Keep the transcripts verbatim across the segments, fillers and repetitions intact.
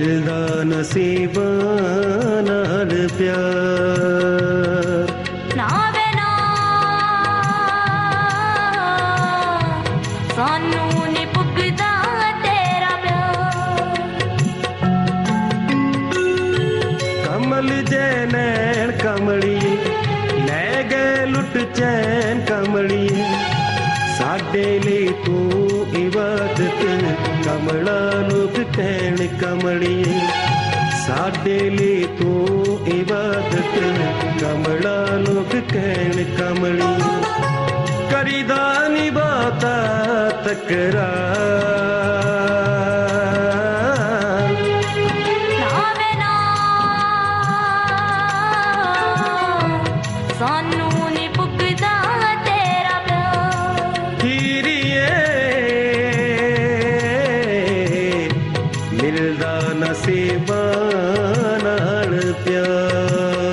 ਮਿਲਦਾ ਨਸੀਬਾਂ ਨਾਲ ਪਿਆਰ। ਨਾ ਵੇ ਨਾ ਸਾਨੂੰ ਨੀ ਪੁੱਗਦਾ ਤੇਰਾ ਪਿਆਰ। ਕਮਲ ਜੈ ਨੈਣ ਕਮਲੀਏ ਲੈ ਗਏ ਲੁੱਟ ਚੈਨ ਕਮਲੀਏ, ਸਾਡੇ ਲਈ ਤੂੰ ਇਬਾਦਤ ਕਮਲਾ ਲੋਕ ਕਹਿਣ ਕਮਲੀਏ, ਸਾਡੇ ਲਈ ਤੂੰ ਇਬਾਦਤ ਕਮਲਾ ਲੋਕ ਕਹਿਣ ਕਮਲੀਏ। ਕਰੀਦਾ ਨੀ ਬਾਤਾ ਤਕਰਾਰ। ਨਾ ਵੇ ਨਾ ਸਾਨੂੰ ਨੀ ਪੁੱਗਦਾ ਤੇਰਾ ਪਿਆਰ। ਹੀਰੀਏ ਮਿਲਦਾ ਨਸੀਬਾਂ ਨਾਲ ਪਿਆਰ।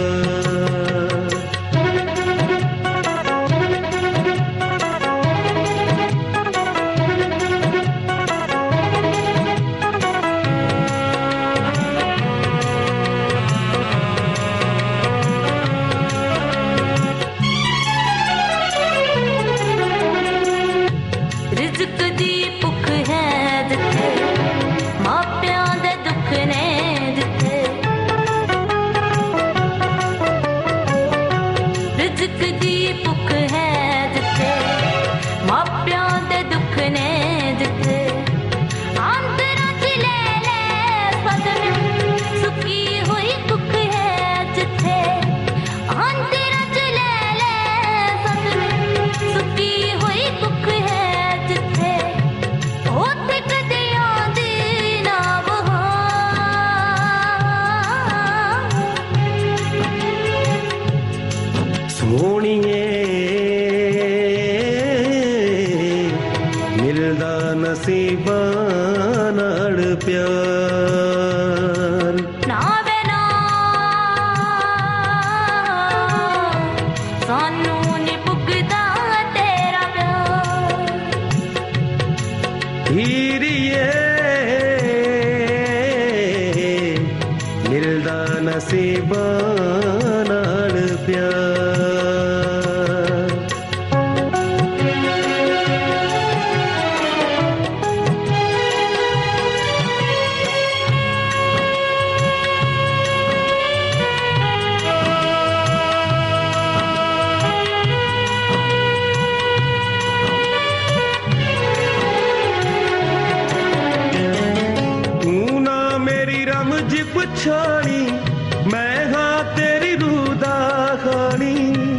ਰਿਜ਼ਕ ਦੀ ਭੁੱਖ ਹੈ ਜਿੱਥੇ, ਮਾਪਿਆਂ ਦੇ ਦੁੱਖ ਨੇ ਜਿੱਥੇ। ਰਿਜ਼ਕ ਦੀ ਭੁੱਖ ਹੈ ਜਿੱਥੇ, ਮਾਪਿਆਂ ਦੇ ਦੁੱਖ ਨੇ ਜਿੱਥੇ। ਆਂਦਰਾਂ ਚ ਲੈ ਲੈ ਸਦਨ ਸੁੱਕੀ ਹੋਈ ਕੁੱਖ ਹੈ ਜਿੱਥੇ। ਆਂਦਰਾਂ ਚ ਲੈ ਲੈ ਸਦਨ ਸੁੱਕੀ ਹੋਈ ਕੁੱਖ ਹੈ ਜਿੱਥੇ। ਉੱਥੇ ਕਦੇ ਆਉਂਦੀ ਨਾ ਬਹਾਰ। ਸੋਹਣੀਏ ਮਿਲਦਾ ਨਸੀਬਾਂ ਨਾਲ ਪਿਆਰ। ਨਾ ਵੇ ਨਾ ਸਾਨੂੰ ਨੀ ਪੁੱਗਦਾ ਤੇਰਾ ਪਿਆਰ। ਹੀਰੀਏ ਮਿਲਦਾ ਨਸੀਬਾਂ ਨਾਲ ਪਿਆਰ। ਤੂੰ ਨਾ ਮੇਰੀ ਰਮਜ ਪਛਾਣੀ, ਮੈਂ ਹਾਂ ਤੇਰੀ ਰੂਹ ਦਾ ਖਾਣੀ।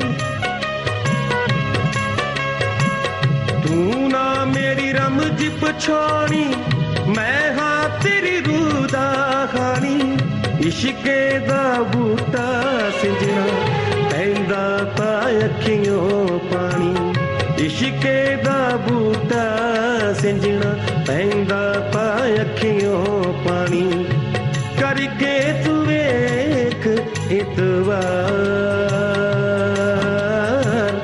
ਤੂੰ ਨਾ ਮੇਰੀ ਰਮਜ ਪਛਾਣੀ, ਮੈਂ ਹਾਂ ਤੇਰੀ ਰੂਹ ਦਾ ਖਾਣੀ। ਇਸ਼ਕੇ ਦਾ ਬੂਟਾ ਸਿੰਜਣਾ ਪੈਂਦਾ ਤਾਂ ਅੱਖੀਓਂ ਪਾਣੀ। ਇਸ਼ਕੇ ਦਾ ਬੂਟਾ ਸਿੰਜਣਾ ਪੈਂਦਾ ਤਾਂ ਅੱਖੀਓਂ ਪਾਣੀ। ਕਰਕੇ ਤੂੰ ਵੇਖ ਇਤਵਾਰ।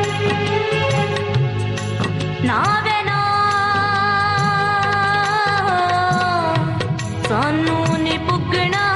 ਨਾ ਵੇ ਨਾ ਸਾਨੂੰ ਨੀ ਪੁੱਗਣਾ